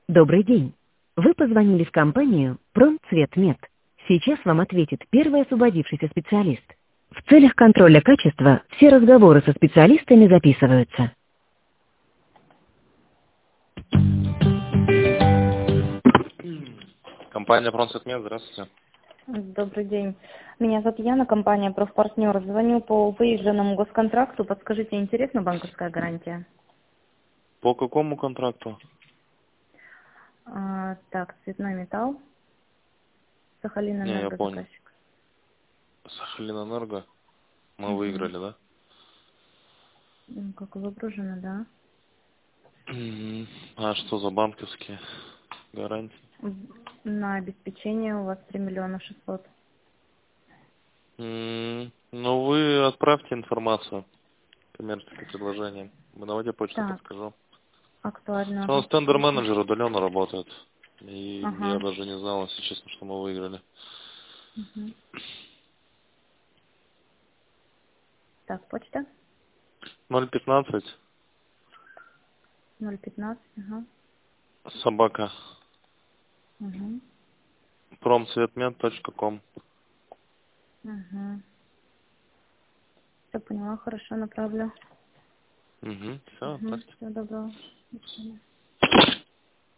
Добрый день. Вы позвонили в компанию «Промцветмет». Сейчас вам ответит первый освободившийся специалист. В целях контроля качества все разговоры со специалистами записываются. Компания «Промцветмет», здравствуйте. Добрый день. Меня зовут Яна, компания «Профпартнер». Звоню по выигранному госконтракту. Подскажите, интересна банковская гарантия? По какому контракту? Так, цветной металл, Не, я Сахалинэнерго понял. заказчик. Сахалинэнерго. Мы Угу. выиграли, да? Как выгружено, да. А что за банковские гарантии? На обеспечение у вас 3 600 000. Ну, вы отправьте информацию, коммерческое предложение. Давайте почту Так, подскажу. У актуально. нас тендер-менеджер удаленно работает. И я Ага. даже не знал, если честно, что мы выиграли. Угу. Так, почта 015 015. Ага. собака Угу. промцветмет.ком. Угу. Все поняла, хорошо, направлю. Угу, все, Угу. отправьте. Всего доброго. До свидания.